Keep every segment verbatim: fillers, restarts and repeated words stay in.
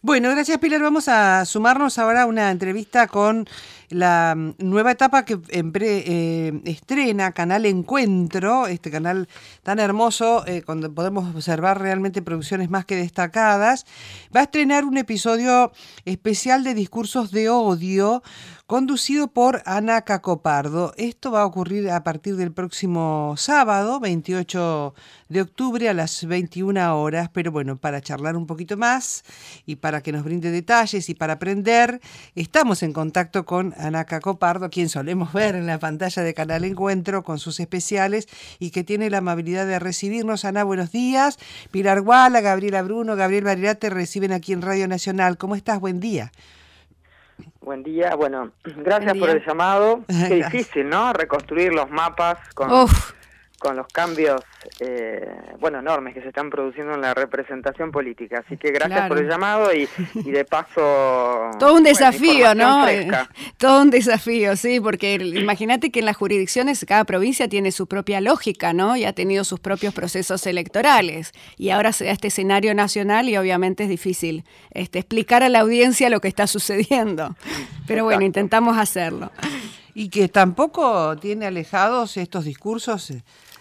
Bueno, gracias Pilar. Vamos a sumarnos ahora a una entrevista con la nueva etapa que eh, estrena Canal Encuentro, este canal tan hermoso, eh, donde podemos observar realmente producciones más que destacadas. Va a estrenar un episodio especial de discursos de odio, conducido por Ana Cacopardo. Esto va a ocurrir a partir del próximo sábado, veintiocho de octubre, a las veintiuna horas. Pero bueno, para charlar un poquito más y para que nos brinde detalles y para aprender, estamos en contacto con Ana Cacopardo, quien solemos ver en la pantalla de Canal Encuentro con sus especiales y que tiene la amabilidad de recibirnos. Ana, buenos días. Pilar Guala, Gabriela Bruno, Gabriel Varela te reciben aquí en Radio Nacional. ¿Cómo estás? Buen día. Buen día, bueno, gracias por el llamado. Qué difícil, ¿no? Reconstruir los mapas con, con los cambios, eh, bueno, enormes que se están produciendo en la representación política. Así que gracias claro. por el llamado y, y de paso... Todo un desafío, bueno, ¿no? Fresca. Todo un desafío, sí, porque imagínate que en las jurisdicciones cada provincia tiene su propia lógica, ¿no? Y ha tenido sus propios procesos electorales. Y ahora se da este escenario nacional y obviamente es difícil este, explicar a la audiencia lo que está sucediendo. Pero bueno, Exacto. intentamos hacerlo. Y que tampoco tiene alejados estos discursos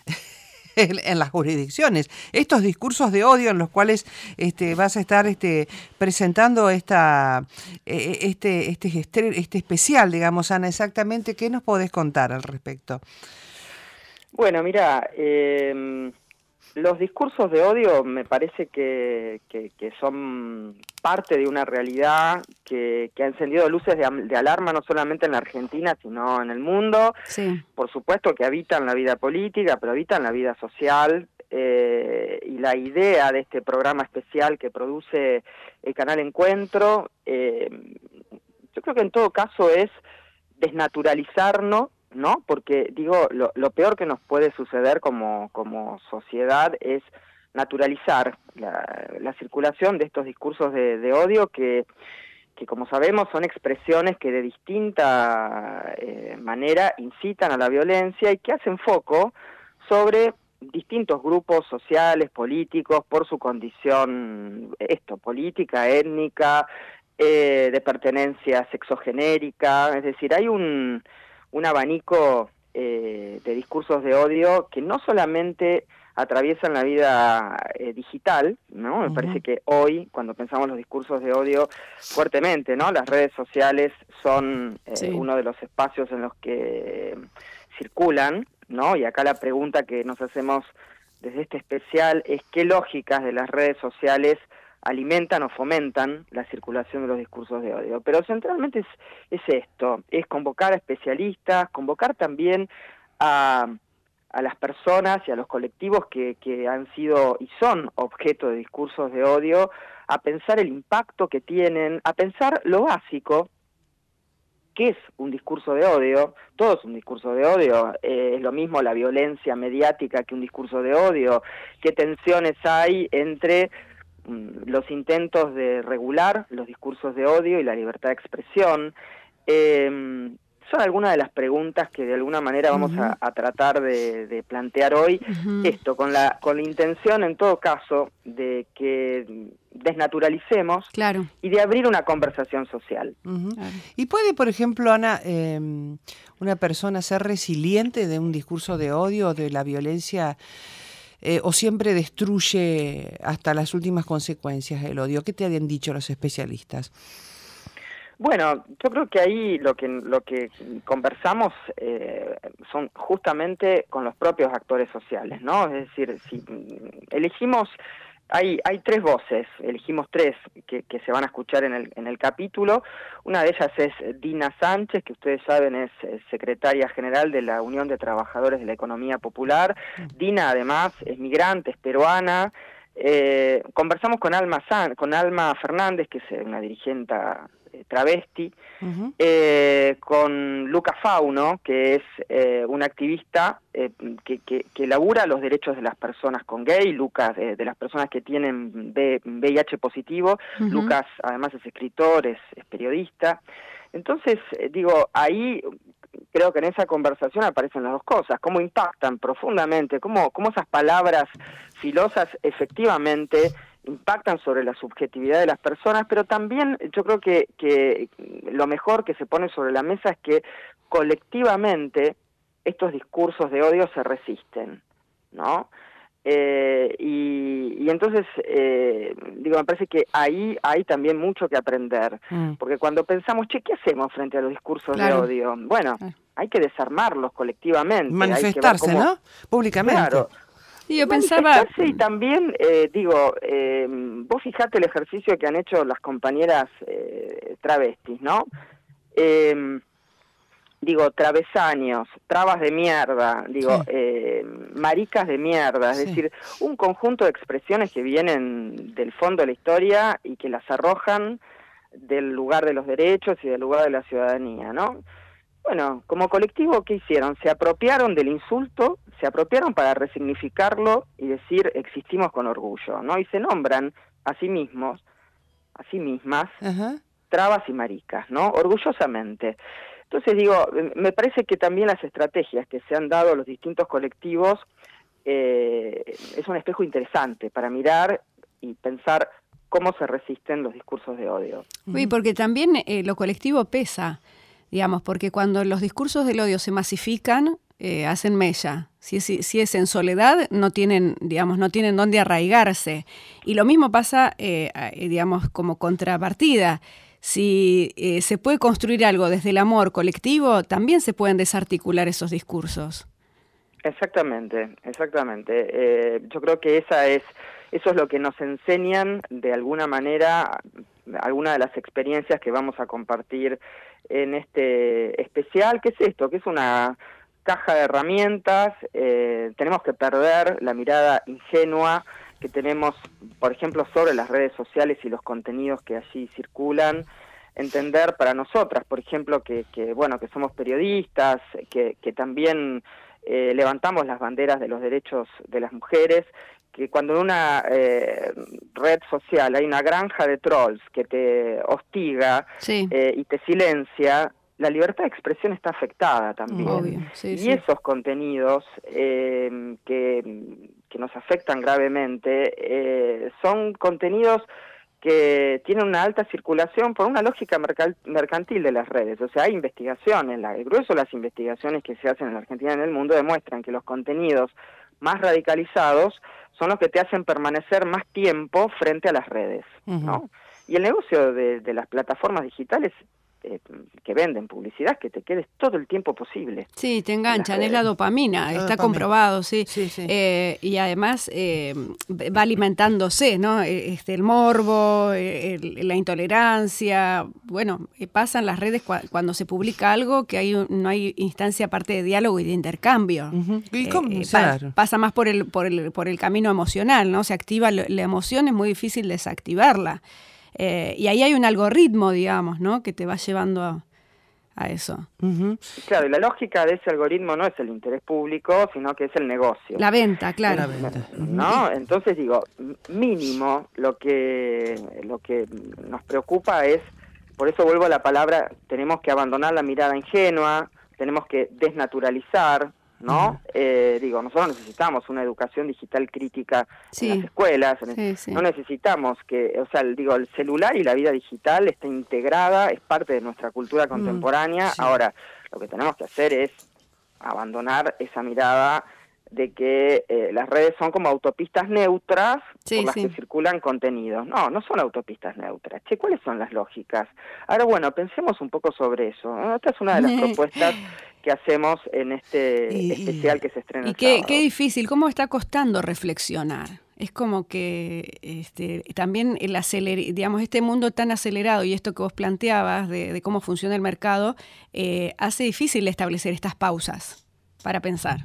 en las jurisdicciones, estos discursos de odio en los cuales este, vas a estar este, presentando esta, este, este, este, este especial, digamos, Ana, exactamente, ¿qué nos podés contar al respecto? Bueno, mira, eh, los discursos de odio me parece que, que, que son parte de una realidad que, que ha encendido luces de, de alarma no solamente en la Argentina, sino en el mundo. Sí. Por supuesto que habitan la vida política, pero habitan la vida social. Eh, y la idea de este programa especial que produce el Canal Encuentro, eh, yo creo que en todo caso es desnaturalizarnos, ¿no? Porque, digo, lo, lo peor que nos puede suceder como, como sociedad es naturalizar la, la circulación de estos discursos de, de odio que, que, como sabemos, son expresiones que de distinta eh, manera incitan a la violencia y que hacen foco sobre distintos grupos sociales, políticos, por su condición, esto, política, étnica, eh, de pertenencia sexogenérica, es decir, hay un... un abanico eh, de discursos de odio que no solamente atraviesan la vida eh, digital, ¿no? Me uh-huh. parece que hoy, cuando pensamos los discursos de odio fuertemente, ¿no? Las redes sociales son eh, sí. uno de los espacios en los que circulan, ¿no? Y acá la pregunta que nos hacemos desde este especial es qué lógicas de las redes sociales alimentan o fomentan la circulación de los discursos de odio. Pero centralmente es, es esto, es convocar a especialistas, convocar también a, a las personas y a los colectivos que, que han sido y son objeto de discursos de odio, a pensar el impacto que tienen, a pensar lo básico, que es un discurso de odio. Todo es un discurso de odio, eh, es lo mismo la violencia mediática que un discurso de odio, qué tensiones hay entre los intentos de regular los discursos de odio y la libertad de expresión. Eh, son algunas de las preguntas que de alguna manera vamos uh-huh. a, a tratar de, de plantear hoy, uh-huh. esto con la con la intención en todo caso de que desnaturalicemos claro. y de abrir una conversación social. Uh-huh. Claro. ¿Y puede, por ejemplo, Ana, eh, una persona ser resiliente de un discurso de odio o de la violencia? Eh, ¿O siempre destruye hasta las últimas consecuencias el odio? ¿Qué te habían dicho los especialistas? Bueno, yo creo que ahí lo que lo que conversamos eh, son justamente con los propios actores sociales, ¿no? Es decir, si elegimos... Hay, hay tres voces, elegimos tres que, que se van a escuchar en el, en el capítulo. Una de ellas es Dina Sánchez, que ustedes saben es secretaria general de la Unión de Trabajadores de la Economía Popular. Dina además es migrante, es peruana. Eh, conversamos con Alma, San, con Alma Fernández, que es una dirigente eh, travesti, uh-huh. eh, con Luca Fauno, que es eh, un activista eh, que, que, que labura los derechos de las personas con gay, Lucas, eh, de las personas que tienen V I H positivo. Uh-huh. Lucas además es escritor, es, es periodista. Entonces, eh, digo, ahí creo que en esa conversación aparecen las dos cosas, cómo impactan profundamente, cómo, cómo esas palabras filosas efectivamente impactan sobre la subjetividad de las personas, pero también yo creo que, que lo mejor que se pone sobre la mesa es que colectivamente estos discursos de odio se resisten, ¿no? Eh, y, y entonces, eh, digo, me parece que ahí hay también mucho que aprender, mm. porque cuando pensamos, che, ¿qué hacemos frente a los discursos claro. de odio? Bueno, claro. hay que desarmarlos colectivamente. Manifestarse, hay que ver cómo, ¿no? Públicamente. Claro. Y yo pensaba... Y también, eh, digo, eh, vos fijate el ejercicio que han hecho las compañeras eh, travestis, ¿no? Eh, digo, travesaños, trabas de mierda, digo, sí. eh, maricas de mierda, es sí. decir, un conjunto de expresiones que vienen del fondo de la historia y que las arrojan del lugar de los derechos y del lugar de la ciudadanía, ¿no? Bueno, como colectivo, ¿qué hicieron? Se apropiaron del insulto, se apropiaron para resignificarlo y decir existimos con orgullo, ¿no? Y se nombran a sí mismos, a sí mismas, uh-huh. trabas y maricas, ¿no? Orgullosamente. Entonces digo, me parece que también las estrategias que se han dado a los distintos colectivos eh, es un espejo interesante para mirar y pensar cómo se resisten los discursos de odio. Sí, porque también eh, lo colectivo pesa, digamos, porque cuando los discursos del odio se masifican, eh, hacen mella. Si es, si es en soledad, no tienen, digamos, no tienen dónde arraigarse. Y lo mismo pasa, eh, digamos, como contrapartida. Si eh, se puede construir algo desde el amor colectivo, también se pueden desarticular esos discursos. Exactamente, exactamente. Eh, yo creo que esa es, eso es lo que nos enseñan de alguna manera, alguna de las experiencias que vamos a compartir en este especial. ¿Qué es esto? Que es una caja de herramientas. Eh, tenemos que perder la mirada ingenua que tenemos, por ejemplo, sobre las redes sociales y los contenidos que allí circulan, entender para nosotras, por ejemplo, que, que bueno, que somos periodistas, que, que también eh, levantamos las banderas de los derechos de las mujeres, que cuando en una eh, red social hay una granja de trolls que te hostiga sí. eh, y te silencia, la libertad de expresión está afectada también. Obvio, sí, y sí. esos contenidos eh, que, que nos afectan gravemente eh, son contenidos que tienen una alta circulación por una lógica mercal, mercantil de las redes. O sea, hay investigaciones, la, el grueso de las investigaciones que se hacen en la Argentina y en el mundo demuestran que los contenidos más radicalizados son los que te hacen permanecer más tiempo frente a las redes, uh-huh. ¿no? Y el negocio de, de las plataformas digitales Eh, que venden publicidad, que te quedes todo el tiempo posible. Sí, te enganchan, es la dopamina, la está dopamina. comprobado, sí. sí, sí. Eh, y además eh, va alimentándose, ¿no? Este, el morbo, el, la intolerancia, bueno, pasan las redes cu- cuando se publica algo que hay, no hay instancia aparte de diálogo y de intercambio. Uh-huh. ¿Y cómo? Eh, pa- pasa más por el, por el, por el camino emocional, ¿no? Se activa la, la emoción, es muy difícil desactivarla. Eh, y ahí hay un algoritmo, digamos, ¿no? Que te va llevando a, a eso. Uh-huh. Claro, y la lógica de ese algoritmo no es el interés público, sino que es el negocio. La venta, claro. La venta. ¿No? Entonces digo, mínimo lo que lo que nos preocupa es, por eso vuelvo a la palabra, tenemos que abandonar la mirada ingenua, tenemos que desnaturalizar, ¿no? Uh-huh. Eh, digo, nosotros necesitamos una educación digital crítica sí. en las escuelas, sí, sí. no necesitamos que, o sea, digo, el celular y la vida digital está integrada, es parte de nuestra cultura contemporánea. Uh-huh. Sí. Ahora, lo que tenemos que hacer es abandonar esa mirada de que eh, las redes son como autopistas neutras sí, por las sí. que circulan contenidos. No, no son autopistas neutras. Che, ¿cuáles son las lógicas? Ahora, bueno, pensemos un poco sobre eso. Esta es una de las propuestas que hacemos en este y, especial que se estrena y el qué, sábado. Qué difícil, cómo está costando reflexionar. Es como que este, también el aceler, digamos, este mundo tan acelerado y esto que vos planteabas de, de cómo funciona el mercado, eh, hace difícil establecer estas pausas para pensar.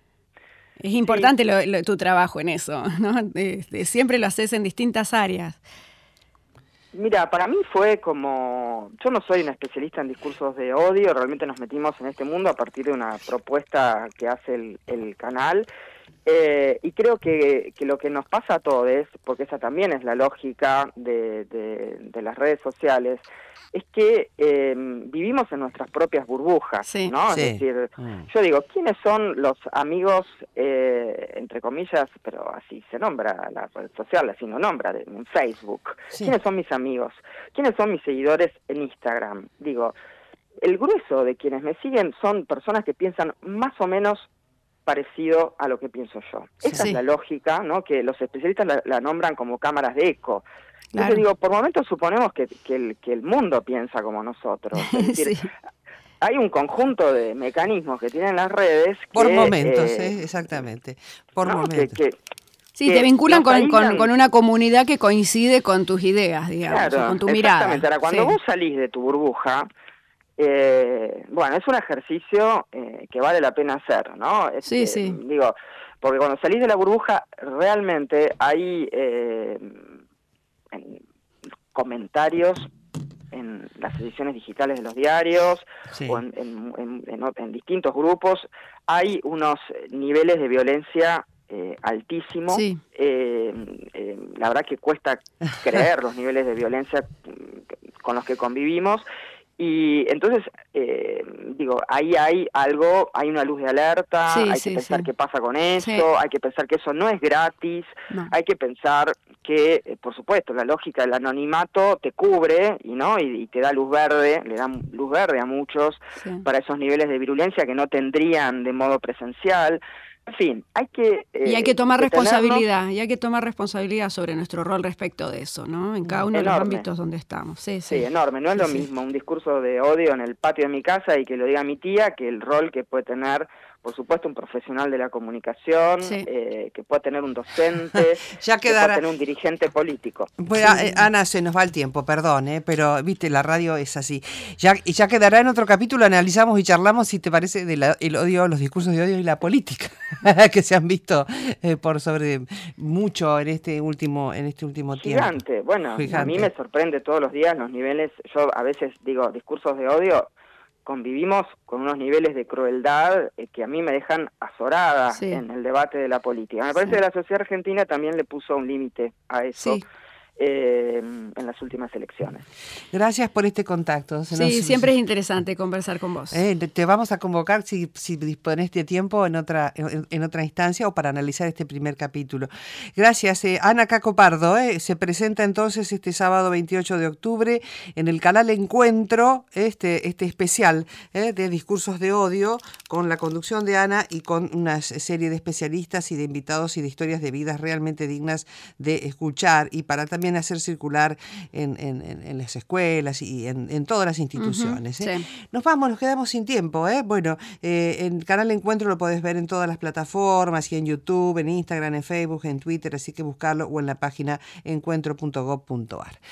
Es importante sí. lo, lo, tu trabajo en eso, ¿no? Este, siempre lo haces en distintas áreas. Mira, para mí fue como... Yo no soy una especialista en discursos de odio, realmente nos metimos en este mundo a partir de una propuesta que hace el, el canal, Eh, y creo que, que lo que nos pasa a todos, porque esa también es la lógica de, de, de las redes sociales, es que eh, vivimos en nuestras propias burbujas, sí, ¿no? Sí. Es decir, Mm. yo digo, ¿quiénes son los amigos, eh, entre comillas, pero así se nombra la red social, así no nombra, de, en Facebook? Sí. ¿Quiénes son mis amigos? ¿Quiénes son mis seguidores en Instagram? Digo, el grueso de quienes me siguen son personas que piensan más o menos parecido a lo que pienso yo. Esa Sí. es la lógica, ¿no? Que los especialistas la, la nombran como cámaras de eco. Claro. Entonces digo, por momentos suponemos que, que, el, que el mundo piensa como nosotros. Es decir, Sí. hay un conjunto de mecanismos que tienen las redes que, Por momentos, eh, ¿eh? Exactamente. Por ¿no? que, momentos. que, Sí, que te vinculan nos con, con, aíslan. con una comunidad que coincide con tus ideas, digamos, Claro, o con tu mirada. exactamente. Ahora, cuando Sí. vos salís de tu burbuja, eh, bueno, es un ejercicio eh, que vale la pena hacer, ¿no? Es, Sí, eh, sí. Digo, porque cuando salís de la burbuja, realmente hay eh, en comentarios en las ediciones digitales de los diarios Sí. o en, en, en, en, en distintos grupos, hay unos niveles de violencia eh, altísimos. Sí. Eh, eh, la verdad que cuesta creer los niveles de violencia con los que convivimos. Y entonces, eh, digo, ahí hay algo, hay una luz de alerta, Sí, hay sí, que pensar sí. qué pasa con eso, Sí. hay que pensar que eso no es gratis, No. hay que pensar que, eh, por supuesto, la lógica del anonimato te cubre y no y, y te da luz verde, le da luz verde a muchos Sí. para esos niveles de virulencia que no tendrían de modo presencial. En fin, hay que... Eh, Y hay que tomar detenernos. responsabilidad, y hay que tomar responsabilidad sobre nuestro rol respecto de eso, ¿no? En cada uno de los Enorme. ámbitos donde estamos. Sí, sí. Sí, enorme. No es Sí, lo sí. mismo un discurso de odio en el patio de mi casa y que lo diga mi tía que el rol que puede tener, por supuesto, un profesional de la comunicación, Sí. eh, que puede tener un docente, Ya que quedará- puede tener un dirigente político. Pues, eh, Ana, se nos va el tiempo, perdón, ¿eh? Pero viste, la radio es así. Ya, y ya quedará en otro capítulo, analizamos y charlamos, si te parece, del el odio, los discursos de odio y la política, que se han visto eh, por sobre mucho en este último, en este último tiempo. Gigante. Bueno, a Gigante. mí me sorprende todos los días los niveles, yo a veces digo, discursos de odio, convivimos con unos niveles de crueldad eh, que a mí me dejan azorada Sí. en el debate de la política. Me parece Sí. que la sociedad argentina también le puso un límite a eso. Sí. Eh, en las últimas elecciones. Gracias por este contacto. Se Sí, nos- siempre es interesante conversar con vos. Eh, te vamos a convocar si, si disponés de tiempo en otra en, en otra instancia o para analizar este primer capítulo. Gracias. Eh, Ana Caco Pardo eh, se presenta entonces este sábado veintiocho de octubre en el canal Encuentro, este, este especial eh, de discursos de odio con la conducción de Ana y con una serie de especialistas y de invitados y de historias de vidas realmente dignas de escuchar y para también hacer circular en, en, en las escuelas y en, en todas las instituciones. Ujú, ¿eh? sí. Nos vamos, nos quedamos sin tiempo. ¿eh? Bueno, eh, en Canal Encuentro lo podés ver en todas las plataformas y en YouTube, en Instagram, en Facebook, en Twitter, así que buscarlo o en la página encuentro punto gob punto ar.